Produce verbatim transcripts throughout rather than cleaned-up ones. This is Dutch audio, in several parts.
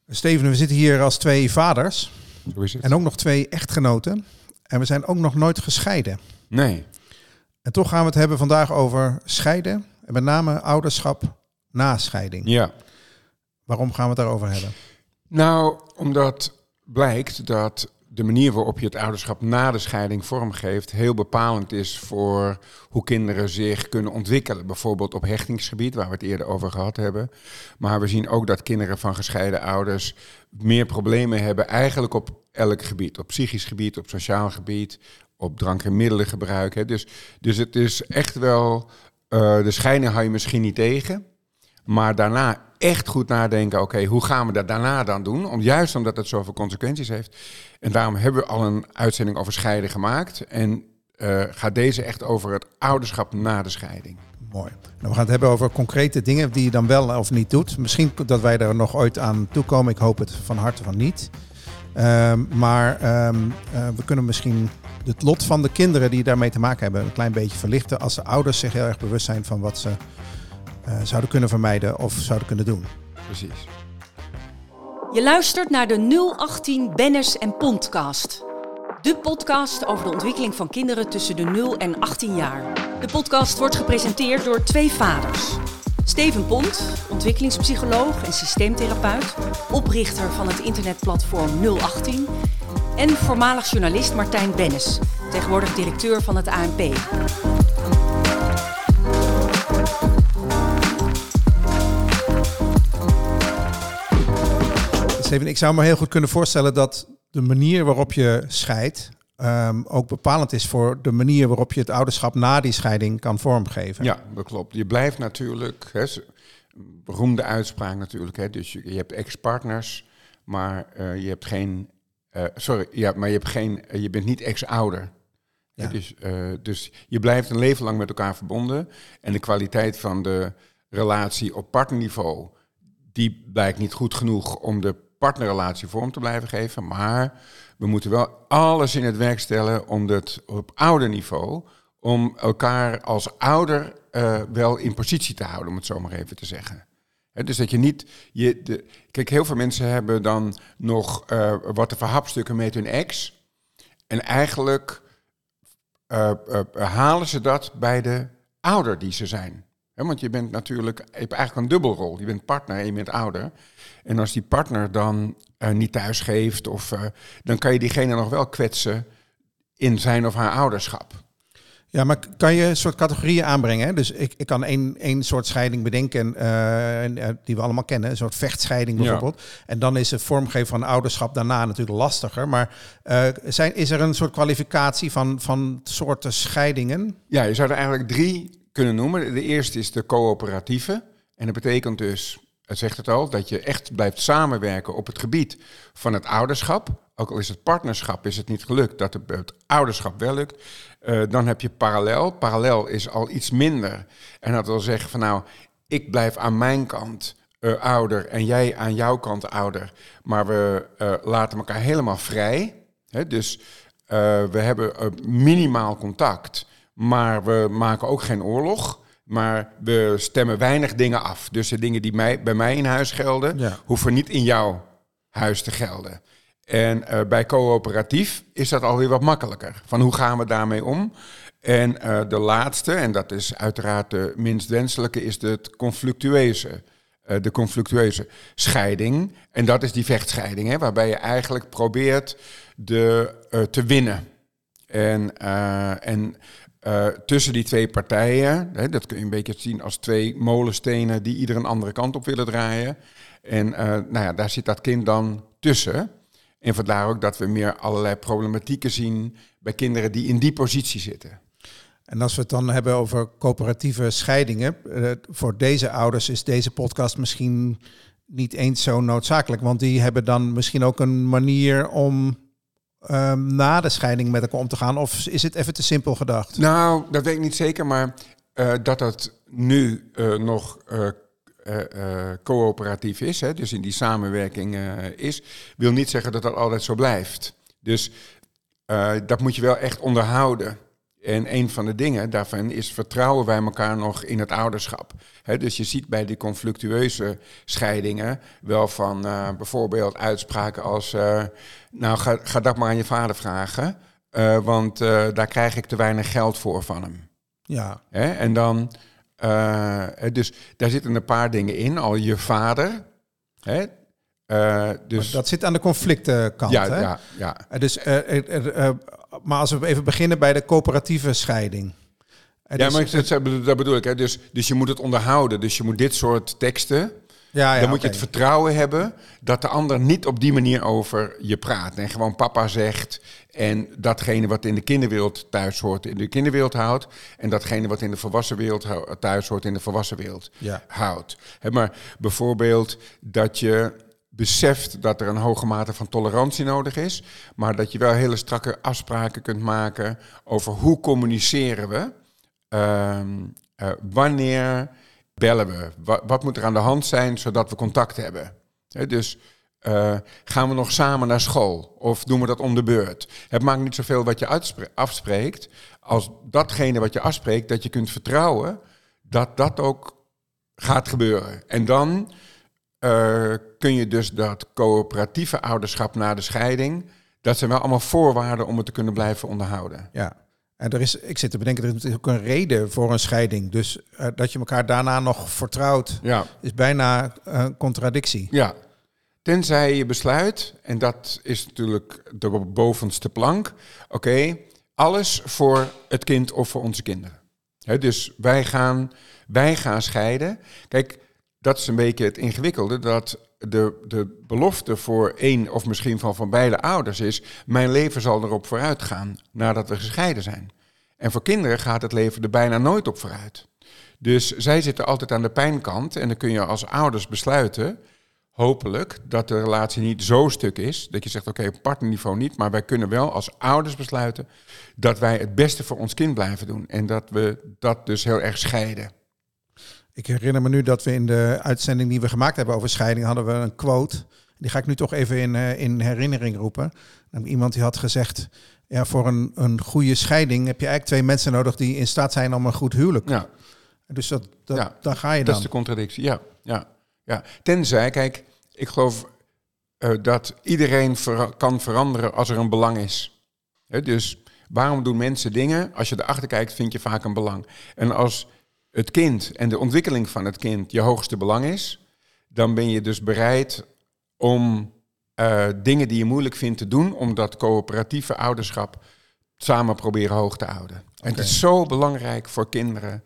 Steven, we zitten hier als twee vaders. Zo is het. En ook nog twee echtgenoten. En we zijn ook nog nooit gescheiden. Nee. En toch gaan we het hebben vandaag over scheiden. En met name ouderschap na scheiding. Ja. Waarom gaan we het daarover hebben? Nou, omdat blijkt dat de manier waarop je het ouderschap na de scheiding vormgeeft heel bepalend is voor hoe kinderen zich kunnen ontwikkelen. Bijvoorbeeld op hechtingsgebied, waar we het eerder over gehad hebben. Maar we zien ook dat kinderen van gescheiden ouders meer problemen hebben eigenlijk op elk gebied. Op psychisch gebied, op sociaal gebied, op drank- en middelengebruik. Hè. Dus, dus het is echt wel, uh, de scheiding hou je misschien niet tegen. Maar daarna echt goed nadenken, oké, okay, hoe gaan we dat daarna dan doen? Om, juist omdat het zoveel consequenties heeft. En daarom hebben we al een uitzending over scheiden gemaakt. En uh, gaat deze echt over het ouderschap na de scheiding. Mooi. Nou, we gaan het hebben over concrete dingen die je dan wel of niet doet. Misschien dat wij er nog ooit aan toekomen. Ik hoop het van harte van niet. Um, maar um, uh, we kunnen misschien het lot van de kinderen die daarmee te maken hebben een klein beetje verlichten. Als de ouders zich heel erg bewust zijn van wat ze uh, zouden kunnen vermijden of zouden kunnen doen. Precies. Je luistert naar de nul achttien Bennis en Pontcast. De podcast over de ontwikkeling van kinderen tussen de nul en achttien jaar. De podcast wordt gepresenteerd door twee vaders. Steven Pont, ontwikkelingspsycholoog en systeemtherapeut, oprichter van het internetplatform nul achttien. En voormalig journalist Martijn Bennis, tegenwoordig directeur van het A N P. Steven, ik zou me heel goed kunnen voorstellen dat de manier waarop je scheidt um, ook bepalend is voor de manier waarop je het ouderschap na die scheiding kan vormgeven. Ja, dat klopt. Je blijft natuurlijk, hè, een beroemde uitspraak natuurlijk, hè, dus je, je hebt ex-partners, maar uh, je hebt geen, uh, sorry, ja, maar je hebt geen, uh, je bent niet ex-ouder. Ja. Dus, uh, dus je blijft een leven lang met elkaar verbonden en de kwaliteit van de relatie op partnerniveau, die blijkt niet goed genoeg om de partnerrelatie vorm te blijven geven, maar we moeten wel alles in het werk stellen om dat op ouderniveau, om elkaar als ouder uh, wel in positie te houden, om het zo maar even te zeggen. He, dus dat je niet, je, de, kijk, heel veel mensen hebben dan nog uh, wat te verhapstukken met hun ex en eigenlijk uh, uh, halen ze dat bij de ouder die ze zijn. He, want je bent natuurlijk, je hebt eigenlijk een dubbelrol. Je bent partner en je bent ouder. En als die partner dan uh, niet thuis geeft, of, uh, dan kan je diegene nog wel kwetsen in zijn of haar ouderschap. Ja, maar kan je een soort categorieën aanbrengen? Hè? Dus ik, ik kan één, één soort scheiding bedenken, uh, en, uh, die we allemaal kennen. Een soort vechtscheiding bijvoorbeeld. Ja. En dan is het vormgeven van ouderschap daarna natuurlijk lastiger. Maar uh, zijn, is er een soort kwalificatie van, van soorten scheidingen? Ja, je zou er eigenlijk drie kunnen noemen. De eerste is de coöperatieve. En dat betekent dus, het zegt het al, dat je echt blijft samenwerken op het gebied van het ouderschap. Ook al is het partnerschap, is het niet gelukt, dat het, het ouderschap wel lukt. Uh, dan heb je parallel. Parallel is al iets minder. En dat wil zeggen van nou, ik blijf aan mijn kant uh, ouder en jij aan jouw kant ouder. Maar we uh, laten elkaar helemaal vrij. Hè? Dus uh, we hebben uh, minimaal contact, maar we maken ook geen oorlog. Maar we stemmen weinig dingen af. Dus de dingen die mij, bij mij in huis gelden, ja, hoeven niet in jouw huis te gelden. En uh, bij coöperatief is dat alweer wat makkelijker. Van hoe gaan we daarmee om? En uh, de laatste, en dat is uiteraard de minst wenselijke, is de conflictueuze, uh, de conflictueuze scheiding. En dat is die vechtscheiding, hè, waarbij je eigenlijk probeert de, uh, te winnen. En, uh, en uh, tussen die twee partijen, hè, dat kun je een beetje zien als twee molenstenen die ieder een andere kant op willen draaien. En uh, nou ja, daar zit dat kind dan tussen. En vandaar ook dat we meer allerlei problematieken zien bij kinderen die in die positie zitten. En als we het dan hebben over coöperatieve scheidingen, uh, voor deze ouders is deze podcast misschien niet eens zo noodzakelijk. Want die hebben dan misschien ook een manier om um, na de scheiding met elkaar om te gaan. Of is het even te simpel gedacht? Nou, dat weet ik niet zeker, maar uh, dat het nu uh, nog Uh, Uh, uh, coöperatief is, hè, dus in die samenwerking uh, is, wil niet zeggen dat dat altijd zo blijft. Dus uh, dat moet je wel echt onderhouden. En een van de dingen daarvan is, vertrouwen wij elkaar nog in het ouderschap? He, dus je ziet bij die conflictueuze scheidingen wel van uh, bijvoorbeeld uitspraken als... Uh, nou, ga, ga dat maar aan je vader vragen, uh, want uh, daar krijg ik te weinig geld voor van hem. Ja. He, en dan... Uh, dus daar zitten een paar dingen in. Al je vader... Hè, Uh, dus... Dat zit aan de conflictenkant. Ja, hè? ja, ja. Dus, uh, uh, uh, uh, maar als we even beginnen bij de coöperatieve scheiding. Uh, ja, dus, maar dat, dat bedoel ik. Hè. Dus, dus je moet het onderhouden. Dus je moet dit soort teksten... Ja, ja, dan moet okay. je het vertrouwen hebben dat de ander niet op die manier over je praat. En gewoon papa zegt en datgene wat in de kinderwereld thuis hoort in de kinderwereld houdt. En datgene wat in de volwassen wereld thuis hoort in de volwassen wereld ja. houdt. He, maar bijvoorbeeld dat je beseft dat er een hoge mate van tolerantie nodig is. Maar dat je wel hele strakke afspraken kunt maken over hoe communiceren we. Uh, uh, wanneer... bellen we? Wat, wat moet er aan de hand zijn zodat we contact hebben? He, dus uh, gaan we nog samen naar school? Of doen we dat om de beurt? Het maakt niet zoveel wat je uitspre- afspreekt... als datgene wat je afspreekt, dat je kunt vertrouwen... dat dat ook gaat gebeuren. En dan uh, kun je dus dat coöperatieve ouderschap na de scheiding... dat zijn wel allemaal voorwaarden om het te kunnen blijven onderhouden. Ja. En er is, ik zit te bedenken, er is ook een reden voor een scheiding. Dus uh, dat je elkaar daarna nog vertrouwt, ja. is bijna een contradictie. Ja, tenzij je besluit, en dat is natuurlijk de bovenste plank... oké, okay, alles voor het kind of voor onze kinderen. He, dus wij gaan, wij gaan scheiden. Kijk, dat is een beetje het ingewikkelde... dat de, de belofte voor één of misschien van, van beide ouders is... mijn leven zal erop vooruit gaan nadat we gescheiden zijn. En voor kinderen gaat het leven er bijna nooit op vooruit. Dus zij zitten altijd aan de pijnkant... en dan kun je als ouders besluiten... hopelijk dat de relatie niet zo stuk is... dat je zegt, oké, okay, op partnerniveau niet... maar wij kunnen wel als ouders besluiten... dat wij het beste voor ons kind blijven doen... en dat we dat dus heel erg scheiden. Ik herinner me nu dat we in de uitzending die we gemaakt hebben over scheiding... hadden we een quote, die ga ik nu toch even in, uh, in herinnering roepen. Iemand die had gezegd, ja, voor een, een goede scheiding... heb je eigenlijk twee mensen nodig die in staat zijn om een goed huwelijk. Ja. Dus dat, dat, ja, daar ga je dan. Dat is de contradictie, ja. ja, ja. Tenzij, kijk, ik geloof uh, dat iedereen ver- kan veranderen als er een belang is. He, dus waarom doen mensen dingen? Als je erachter kijkt, vind je vaak een belang. En als... het kind en de ontwikkeling van het kind je hoogste belang is... dan ben je dus bereid om uh, dingen die je moeilijk vindt te doen... om dat coöperatieve ouderschap samen proberen hoog te houden. Okay. En het is zo belangrijk voor kinderen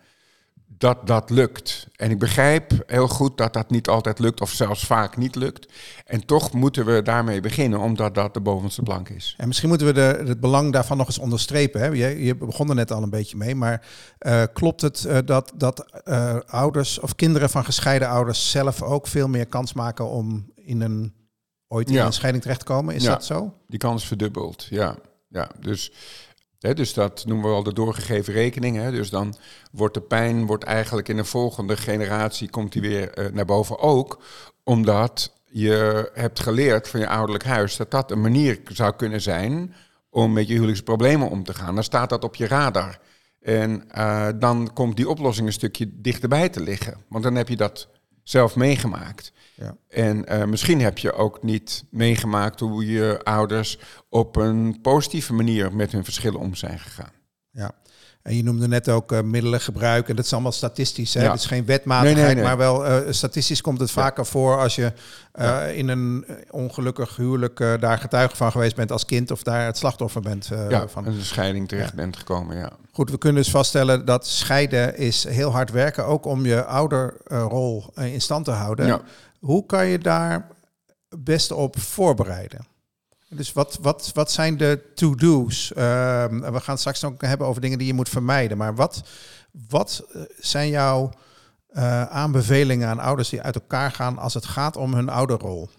dat dat lukt. En ik begrijp heel goed dat dat niet altijd lukt... of zelfs vaak niet lukt. En toch moeten we daarmee beginnen... omdat dat de bovenste plank is. En misschien moeten we de, het belang daarvan nog eens onderstrepen. Hè? Je, je begon er net al een beetje mee. Maar uh, klopt het uh, dat, dat uh, ouders of kinderen van gescheiden ouders... zelf ook veel meer kans maken om in een, ooit in ja. een scheiding terecht te komen? Is ja, dat zo? Die kans verdubbelt, ja. ja dus... He, dus dat noemen we al de doorgegeven rekening. Hè. Dus dan wordt de pijn wordt eigenlijk in een volgende generatie... komt die weer uh, naar boven ook. Omdat je hebt geleerd van je ouderlijk huis... dat dat een manier zou kunnen zijn... om met je huwelijksproblemen om te gaan. Dan staat dat op je radar. En uh, dan komt die oplossing een stukje dichterbij te liggen. Want dan heb je dat zelf meegemaakt. Ja. En uh, misschien heb je ook niet meegemaakt hoe je ouders op een positieve manier met hun verschillen om zijn gegaan. Ja, en je noemde net ook uh, middelen gebruiken. Dat is allemaal statistisch. Hè? Ja. Het is geen wetmatigheid, nee, nee, nee. maar wel uh, statistisch komt het vaker ja. voor als je uh, ja. in een ongelukkig huwelijk uh, daar getuige van geweest bent als kind of daar het slachtoffer bent. Uh, ja, van een scheiding terecht ja. bent gekomen, ja. Goed, we kunnen dus vaststellen dat scheiden is heel hard werken, ook om je ouderrol uh, in stand te houden. Ja. Hoe kan je daar het beste op voorbereiden? Dus wat, wat, wat zijn de to-do's? Uh, we gaan straks ook hebben over dingen die je moet vermijden. Maar wat, wat zijn jouw uh, aanbevelingen aan ouders die uit elkaar gaan als het gaat om hun ouderrol?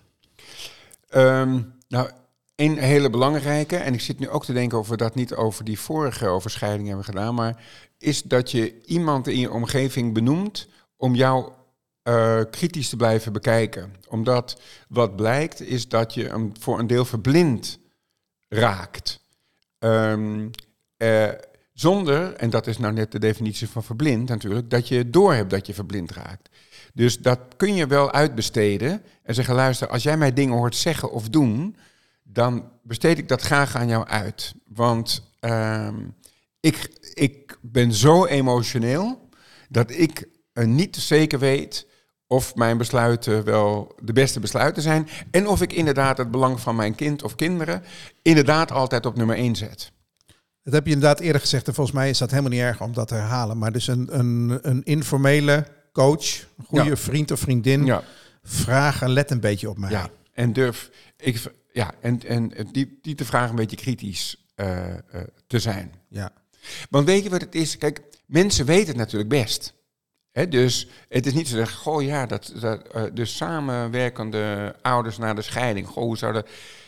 Um, nou, een hele belangrijke, en ik zit nu ook te denken of we dat niet over die vorige overschrijding hebben gedaan, maar is dat je iemand in je omgeving benoemt om jou Uh, kritisch te blijven bekijken. Omdat wat blijkt is dat je hem voor een deel verblind raakt. Um, uh, Zonder, en dat is nou net de definitie van verblind natuurlijk, dat je doorhebt dat je verblind raakt. Dus dat kun je wel uitbesteden en zeggen, luister, als jij mij dingen hoort zeggen of doen, dan besteed ik dat graag aan jou uit. Want uh, ik, ik ben zo emotioneel dat ik uh, niet zeker weet of mijn besluiten wel de beste besluiten zijn. En of ik inderdaad het belang van mijn kind of kinderen inderdaad altijd op nummer één zet. Dat heb je inderdaad eerder gezegd en volgens mij is dat helemaal niet erg om dat te herhalen. Maar dus een, een, een informele coach, een goede ja. vriend of vriendin, ja. vraag en let een beetje op mij. Ja, en durf, ik, ja, en, en die, die te vragen een beetje kritisch uh, uh, te zijn. Ja. Want weet je wat het is? Kijk, mensen weten het natuurlijk best. He, dus het is niet zo dat, goh ja, dat, dat, uh, de samenwerkende ouders na de scheiding, goh, hoe zou dat...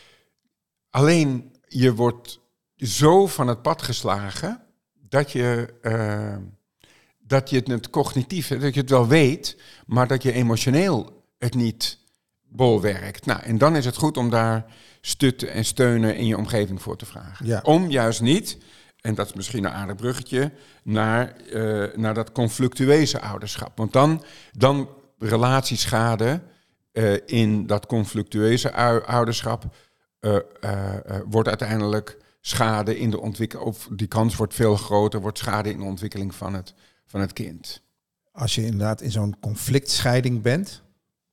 Alleen, je wordt zo van het pad geslagen dat je, uh, dat je het cognitief, dat je het wel weet, maar dat je emotioneel het niet bolwerkt. Nou, en dan is het goed om daar stutten en steunen in je omgeving voor te vragen. Ja. Om juist niet, en dat is misschien een aardig bruggetje, naar, uh, naar dat conflictueuze ouderschap. Want dan, dan relatieschade uh, in dat conflictueuze ouderschap uh, uh, uh, wordt uiteindelijk schade in de ontwikkeling, of die kans wordt veel groter, wordt schade in de ontwikkeling van het, van het kind. Als je inderdaad in zo'n conflictscheiding bent,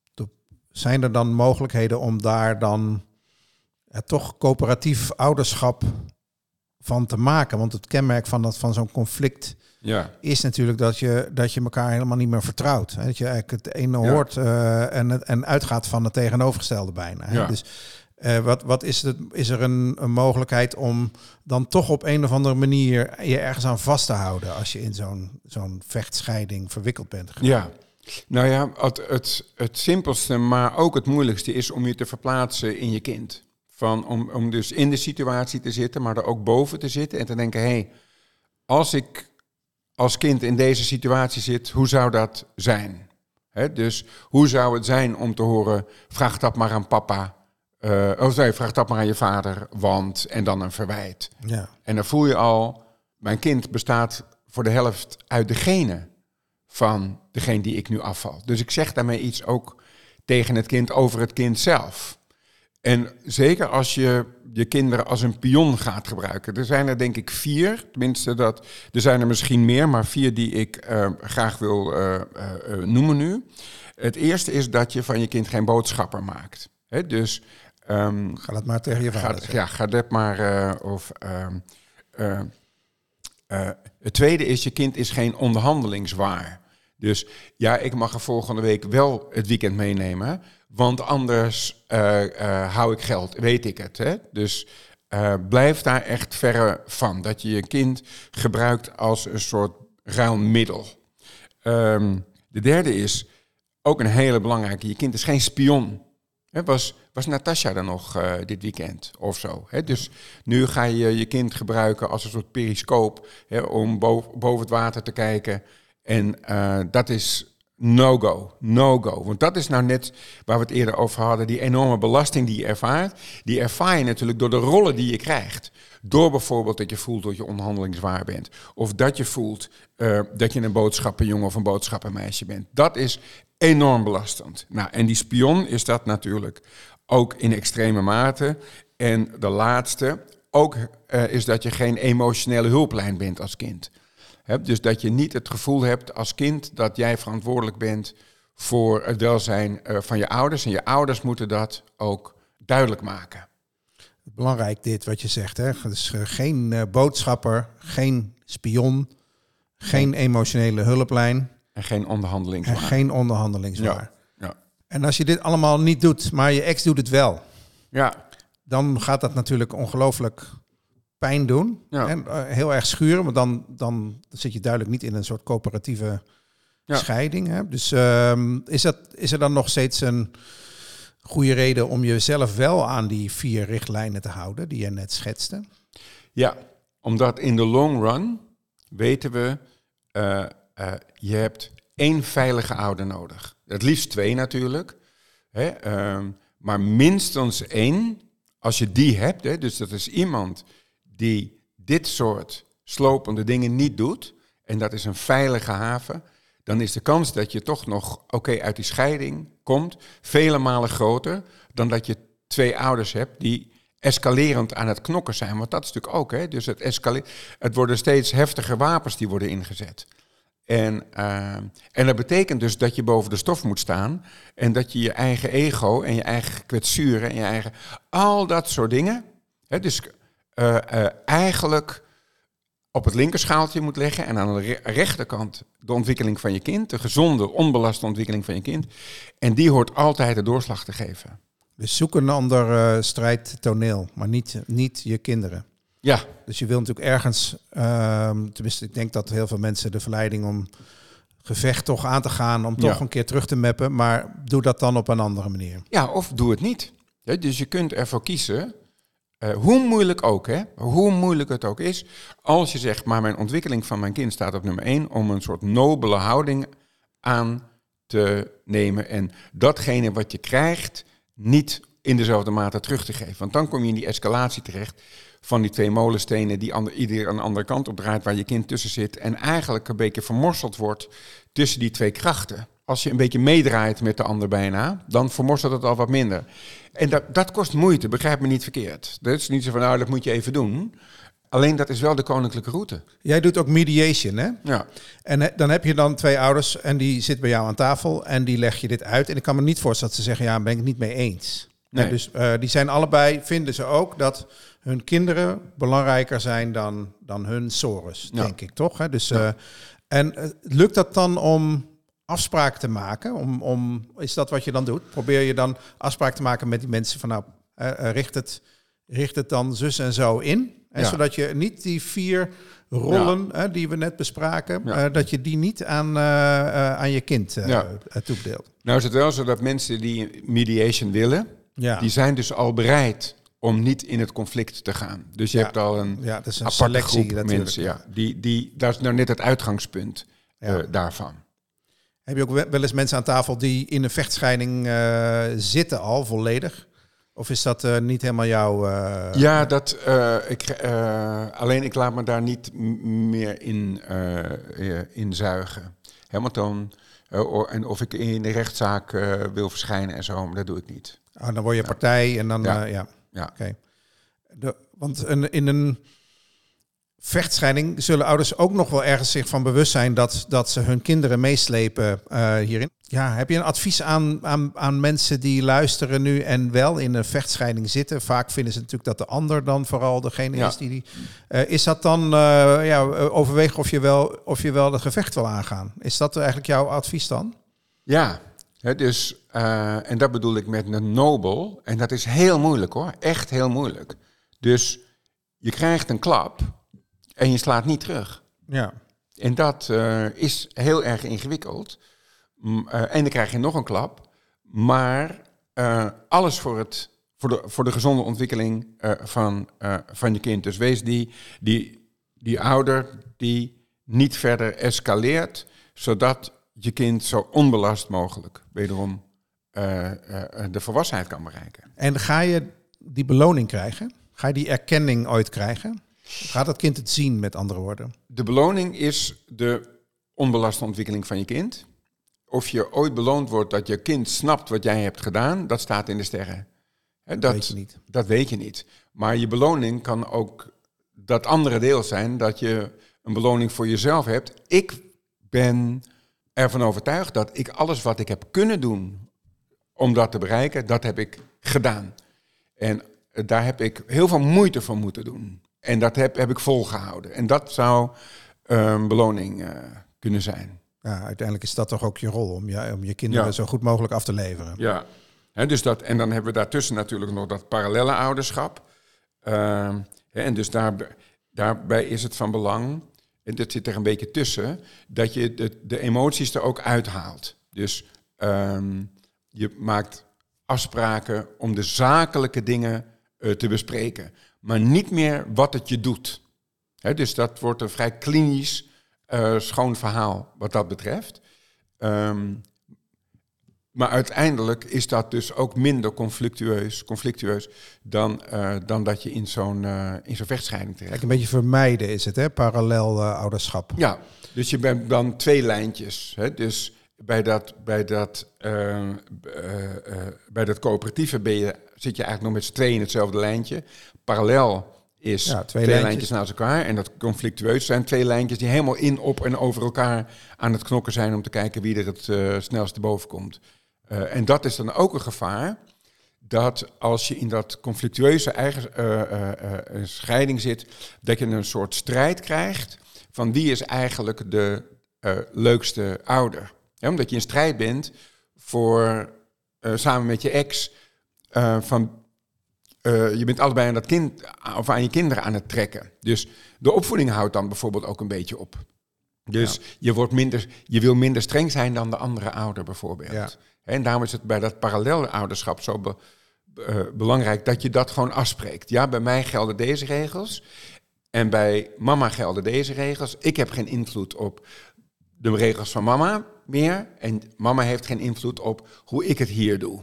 zijn er dan mogelijkheden om daar dan ja, toch coöperatief ouderschap van te maken? Want het kenmerk van, dat, van zo'n conflict ja. is natuurlijk dat je, dat je elkaar helemaal niet meer vertrouwt. Hè? Dat je eigenlijk het ene ja. hoort uh, en, en uitgaat van het tegenovergestelde bijna. Hè? Ja. Dus uh, wat, wat is, het, is er een, een mogelijkheid om dan toch op een of andere manier je ergens aan vast te houden als je in zo'n, zo'n vechtscheiding verwikkeld bent? Ja. Nou ja, het, het, het simpelste, maar ook het moeilijkste is om je te verplaatsen in je kind. Van, om, om dus in de situatie te zitten, maar er ook boven te zitten en te denken, hé, hey, als ik als kind in deze situatie zit, hoe zou dat zijn? He, dus hoe zou het zijn om te horen, vraag dat maar aan papa, uh, of nee, vraag dat maar aan je vader, want, en dan een verwijt. Ja. En dan voel je al, mijn kind bestaat voor de helft uit de genen van degene die ik nu afval. Dus ik zeg daarmee iets ook tegen het kind over het kind zelf. En zeker als je je kinderen als een pion gaat gebruiken. Er zijn er denk ik vier, tenminste dat, er zijn er misschien meer, maar vier die ik uh, graag wil uh, uh, uh, noemen nu. Het eerste is dat je van je kind geen boodschapper maakt. He, dus um, ga dat maar tegen je vader zeggen. Ja, ga dat maar. Uh, of, uh, uh, uh, het tweede is, je kind is geen onderhandelingswaar. Dus ja, ik mag er volgende week wel het weekend meenemen, want anders uh, uh, hou ik geld, weet ik het. Hè? Dus uh, blijf daar echt verre van, dat je je kind gebruikt als een soort ruilmiddel. Um, de derde is, ook een hele belangrijke, je kind is geen spion. Hè, was, was Natasja er nog uh, dit weekend of zo? Hè? Dus nu ga je je kind gebruiken als een soort periscoop, hè, om boven, boven het water te kijken. En uh, dat is no-go, no-go. Want dat is nou net waar we het eerder over hadden, die enorme belasting die je ervaart. Die ervaar je natuurlijk door de rollen die je krijgt. Door bijvoorbeeld dat je voelt dat je onderhandelingswaar bent. Of dat je voelt uh, dat je een boodschappenjongen of een boodschappenmeisje bent. Dat is enorm belastend. Nou, en die spion is dat natuurlijk ook in extreme mate. En de laatste ook uh, is dat je geen emotionele hulplijn bent als kind. He, dus dat je niet het gevoel hebt als kind dat jij verantwoordelijk bent voor het welzijn uh, van je ouders. En je ouders moeten dat ook duidelijk maken. Belangrijk dit wat je zegt. Hè? Dus uh, geen uh, boodschapper, geen spion, geen nee. emotionele hulplijn. En geen onderhandelingswaar. En geen onderhandelingswaar. Ja, ja. En als je dit allemaal niet doet, maar je ex doet het wel. Ja. Dan gaat dat natuurlijk ongelooflijk pijn doen. Ja. En uh, heel erg schuren. Want dan, dan zit je duidelijk niet in een soort coöperatieve ja. scheiding. Hè? Dus uh, is, dat, is er dan nog steeds een goede reden om jezelf wel aan die vier richtlijnen te houden die je net schetste? Ja, omdat in de long run weten we, uh, uh, je hebt één veilige ouder nodig. Het liefst twee natuurlijk. Hè? Uh, maar minstens één, als je die hebt, hè, dus dat is iemand die dit soort slopende dingen niet doet, en dat is een veilige haven, dan is de kans dat je toch nog oké okay, uit die scheiding komt vele malen groter dan dat je twee ouders hebt die escalerend aan het knokken zijn. Want dat is natuurlijk ook, hè. Dus het escaleert. Het worden steeds heftiger wapens die worden ingezet. En, uh, en dat betekent dus dat je boven de stof moet staan en dat je je eigen ego en je eigen kwetsuren en je eigen... al dat soort dingen, hè, dus uh, uh, eigenlijk op het linkerschaaltje moet leggen en aan de re- rechterkant de ontwikkeling van je kind, de gezonde, onbelaste ontwikkeling van je kind. En die hoort altijd de doorslag te geven. Dus zoek een ander uh, strijdtoneel, maar niet, niet je kinderen. Ja. Dus je wil natuurlijk ergens, uh, tenminste ik denk dat heel veel mensen de verleiding om gevecht toch aan te gaan, om toch ja. een keer terug te mappen, maar doe dat dan op een andere manier. Ja, of doe het niet. Ja, dus je kunt ervoor kiezen, uh, hoe moeilijk ook, hè, hoe moeilijk het ook is, als je zegt, maar mijn ontwikkeling van mijn kind staat op nummer één, om een soort nobele houding aan te nemen en datgene wat je krijgt niet in dezelfde mate terug te geven. Want dan kom je in die escalatie terecht van die twee molenstenen die ander, ieder aan de andere kant op draait, waar je kind tussen zit en eigenlijk een beetje vermorseld wordt tussen die twee krachten. Als je een beetje meedraait met de ander bijna, dan vermorselt het al wat minder. En dat, dat kost moeite, begrijp me niet verkeerd. Dat is niet zo van, nou, dat moet je even doen. Alleen dat is wel de koninklijke route. Jij doet ook mediation, hè? Ja. En he, dan heb je dan twee ouders en die zitten bij jou aan tafel en die leg je dit uit. En ik kan me niet voorstellen dat ze zeggen, ja, daar ben ik het niet mee eens. Nee. Ja, dus uh, die zijn allebei, vinden ze ook dat hun kinderen belangrijker zijn dan, dan hun sores, Ja. denk ik, toch? Hè? Dus, Ja. uh, en uh, lukt dat dan om afspraken te maken? Om, om, is dat wat je dan doet? Probeer je dan afspraken te maken met die mensen van, nou, uh, uh, richt, het, richt het dan zus en zo in? En Ja. zodat je niet die vier rollen ja. uh, die we net bespraken, Ja. uh, dat je die niet aan, uh, uh, aan je kind uh, Ja. uh, toebedeelt. Nou is het wel zo dat mensen die mediation willen, Ja. die zijn dus al bereid om niet in het conflict te gaan. Dus je Ja. hebt al een, Ja, dat is een aparte selectie groep natuurlijk. mensen. Ja, die, die, dat is nou net het uitgangspunt Ja. uh, daarvan. Heb je ook wel eens mensen aan tafel die in een vechtscheiding uh, zitten al volledig? Of is dat uh, niet helemaal jouw... Uh, Ja, dat, uh, ik, uh, alleen ik laat me daar niet m- meer in, uh, in zuigen. Hè, want dan, uh, or, en of ik in de rechtszaak uh, wil verschijnen en zo, maar dat doe ik niet. Oh, dan word je partij en dan... Ja. Uh, ja. Ja. Oké. Okay. Want een, in een vechtscheiding zullen ouders ook nog wel ergens zich van bewust zijn dat, dat ze hun kinderen meeslepen uh, hierin. Ja, heb je een advies aan, aan, aan mensen die luisteren nu en wel in een vechtscheiding zitten? Vaak vinden ze natuurlijk dat de ander dan vooral degene Ja. is die... die uh, is dat dan, uh, ja, overwegen of je, wel, of je wel het gevecht wil aangaan? Is dat eigenlijk jouw advies dan? Ja, hè, dus, uh, en dat bedoel ik met een nobel. En dat is heel moeilijk hoor, echt heel moeilijk. Dus je krijgt een klap en je slaat niet terug. Ja. En dat uh, is heel erg ingewikkeld. Mm, uh, en dan krijg je nog een klap. Maar uh, alles voor, het, voor, de, voor de gezonde ontwikkeling uh, van, uh, van je kind. Dus wees die, die, die ouder die niet verder escaleert, zodat je kind zo onbelast mogelijk wederom uh, uh, de volwassenheid kan bereiken. En ga je die beloning krijgen? Ga je die erkenning ooit krijgen? Gaat dat kind het zien, met andere woorden? De beloning is de onbelaste ontwikkeling van je kind. Of je ooit beloond wordt dat je kind snapt wat jij hebt gedaan, dat staat in de sterren. He, dat, weet je niet. Dat weet je niet. Maar je beloning kan ook dat andere deel zijn, dat je een beloning voor jezelf hebt. Ik ben ervan overtuigd dat ik alles wat ik heb kunnen doen om dat te bereiken, dat heb ik gedaan. En daar heb ik heel veel moeite voor moeten doen. En dat heb, heb ik volgehouden. En dat zou een beloning uh, kunnen zijn. Ja, uiteindelijk is dat toch ook je rol, om je, om je kinderen Ja. zo goed mogelijk af te leveren. Ja, He, dus dat, en dan hebben we daartussen natuurlijk nog dat parallelle ouderschap. Uh, he, en dus daar, daarbij is het van belang, en dat zit er een beetje tussen, dat je de, de emoties er ook uithaalt. Dus um, je maakt afspraken om de zakelijke dingen uh, te bespreken, maar niet meer wat het je doet. He, dus dat wordt een vrij klinisch, uh, schoon verhaal wat dat betreft. Um, Maar uiteindelijk is dat dus ook minder conflictueus, conflictueus dan, uh, dan dat je in zo'n, uh, in zo'n vechtscheiding terecht. Kijk, een beetje vermijden is het, hè? Parallel uh, ouderschap. Ja, dus je bent dan twee lijntjes. Hè? Dus bij dat, bij, dat, uh, uh, uh, bij dat coöperatieve ben je, zit je eigenlijk nog met z'n tweeën in hetzelfde lijntje. Parallel is ja, twee, twee lijntjes. lijntjes naast elkaar. En dat conflictueus zijn twee lijntjes die helemaal in, op en over elkaar aan het knokken zijn om te kijken wie er het uh, snelste boven komt. Uh, en dat is dan ook een gevaar, dat als je in dat conflictueuze eigen, uh, uh, uh, scheiding zit, dat je een soort strijd krijgt van wie is eigenlijk de uh, leukste ouder. Ja, omdat je in strijd bent voor, uh, samen met je ex, uh, van uh, je bent allebei aan dat kind of aan je kinderen aan het trekken. Dus de opvoeding houdt dan bijvoorbeeld ook een beetje op. Dus ja. je, wordt minder, je wil minder streng zijn dan de andere ouder bijvoorbeeld. Ja. En daarom is het bij dat parallel ouderschap zo be, uh, belangrijk dat je dat gewoon afspreekt. Ja, bij mij gelden deze regels en bij mama gelden deze regels. Ik heb geen invloed op de regels van mama meer en mama heeft geen invloed op hoe ik het hier doe.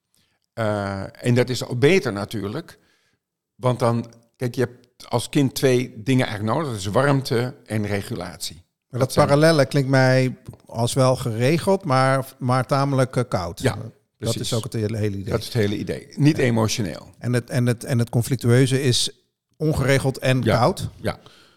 Uh, en dat is al beter natuurlijk, want dan, kijk, je hebt als kind twee dingen eigenlijk nodig. Dat is warmte en regulatie. Maar dat, dat parallelle klinkt mij als wel geregeld, maar, maar tamelijk uh, koud. Ja, dat precies. is ook het hele, hele idee. Dat is het hele idee. Niet ja. emotioneel. En het, en, het, en het conflictueuze is ongeregeld en ja. koud. Ja.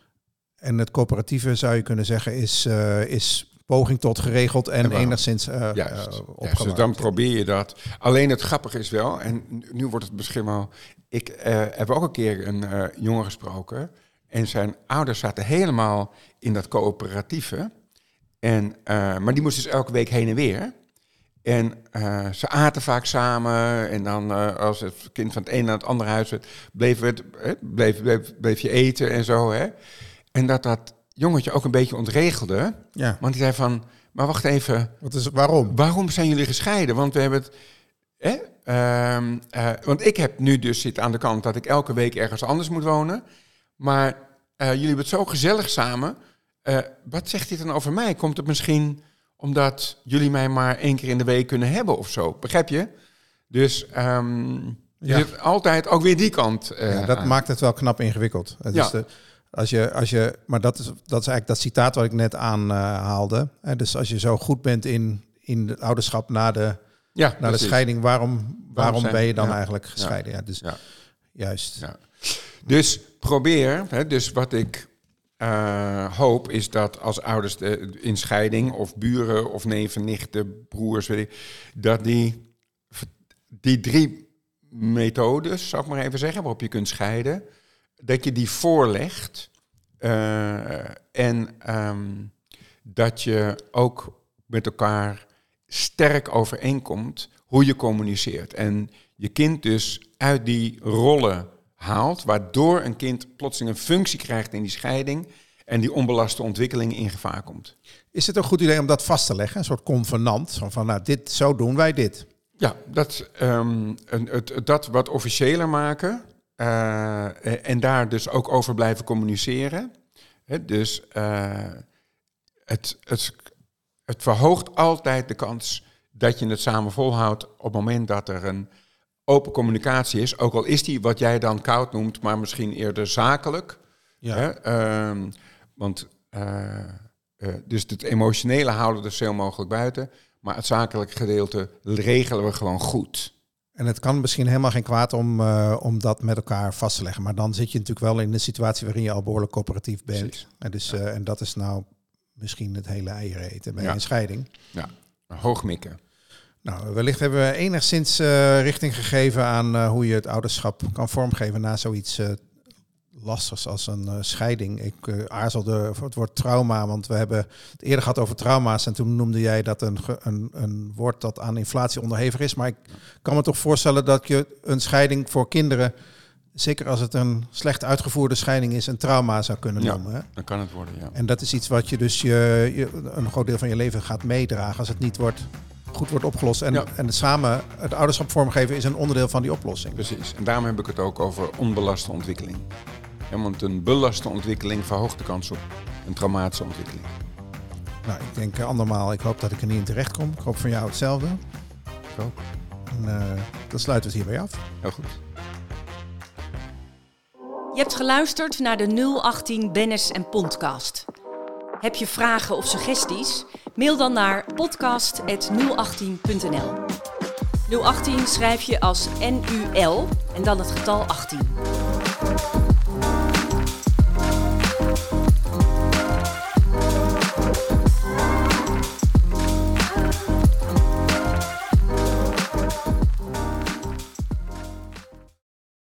En het coöperatieve, zou je kunnen zeggen, is, uh, is poging tot geregeld en, en enigszins uh, Juist. Uh, Juist. Dus dan probeer je dat. Alleen het grappige is wel, en nu wordt het misschien wel... Ik uh, heb ook een keer een uh, jongen gesproken en zijn ouders zaten helemaal in dat coöperatieve. En, uh, maar die moesten dus elke week heen en weer. En uh, ze aten vaak samen. En dan uh, als het kind van het een naar het andere huis werd, bleef, het, eh, bleef, bleef, bleef je eten en zo. Hè? En dat dat jongetje ook een beetje ontregelde. Ja. Want die zei van, maar wacht even. Wat is, waarom? Waarom zijn jullie gescheiden? Want we hebben het... Eh, uh, uh, want ik heb nu dus zit aan de kant dat ik elke week ergens anders moet wonen. Maar uh, jullie hebben het zo gezellig samen. Uh, wat zegt dit dan over mij? Komt het misschien omdat jullie mij maar één keer in de week kunnen hebben of zo? Begrijp je? Dus um, ja. je zit altijd ook weer die kant uh, ja, dat aan. maakt het wel knap ingewikkeld. Het ja. is de, als je, als je, maar dat is, dat is eigenlijk dat citaat wat ik net aanhaalde. Uh, dus als je zo goed bent in, in het ouderschap na de, ja, na de scheiding, waarom, waarom, waarom zijn, ben je dan ja. eigenlijk gescheiden? Ja, dus ja. juist. Ja. Dus probeer, hè, dus wat ik uh, hoop is dat als ouders de, in scheiding of buren of neven, nichten, broers, weet ik, dat die, die drie methodes, zou ik maar even zeggen, waarop je kunt scheiden, dat je die voorlegt uh, en um, dat je ook met elkaar sterk overeenkomt hoe je communiceert. En je kind dus uit die rollen haalt, waardoor een kind plotseling een functie krijgt in die scheiding en die onbelaste ontwikkeling in gevaar komt. Is het een goed idee om dat vast te leggen? Een soort convenant, van, van nou, dit, zo doen wij dit. Ja, dat, um, het, het, dat wat officiëler maken uh, en daar dus ook over blijven communiceren. He, dus uh, het, het, het verhoogt altijd de kans dat je het samen volhoudt op het moment dat er een open communicatie is, ook al is die wat jij dan koud noemt, maar misschien eerder zakelijk. Ja. Hè? Um, want uh, uh, dus het emotionele houden we er zo mogelijk buiten, maar het zakelijke gedeelte regelen we gewoon goed. En het kan misschien helemaal geen kwaad om, uh, om dat met elkaar vast te leggen, maar dan zit je natuurlijk wel in een situatie waarin je al behoorlijk coöperatief bent. En, dus, uh, en dat is nou misschien het hele eieren eten bij ja. een scheiding. Ja, hoogmikken. Nou, wellicht hebben we enigszins uh, richting gegeven aan uh, hoe je het ouderschap kan vormgeven na zoiets uh, lastigs als een uh, scheiding. Ik uh, aarzelde voor het woord trauma, want we hebben het eerder gehad over trauma's en toen noemde jij dat een, een, een woord dat aan inflatie onderhevig is. Maar ik kan me toch voorstellen dat je een scheiding voor kinderen, zeker als het een slecht uitgevoerde scheiding is, een trauma zou kunnen ja, noemen. Hè? Dan kan het worden, ja. En dat is iets wat je dus je, je, een groot deel van je leven gaat meedragen als het niet wordt... goed wordt opgelost. En, ja. en samen het ouderschap vormgeven is een onderdeel van die oplossing. Precies. En daarom heb ik het ook over onbelaste ontwikkeling. Ja, want een belaste ontwikkeling verhoogt de kans op een traumatische ontwikkeling. Nou, ik denk andermaal, ik hoop dat ik er niet in terecht kom. Ik hoop van jou hetzelfde. ik ook. En, uh, dan sluiten we het hierbij af. Heel goed. Je hebt geluisterd naar de nul achttien Bennis en Podcast. Heb je vragen of suggesties? Mail dan naar podcast at nul achttien punt n l. nul achttien schrijf je als N U L en dan het getal achttien.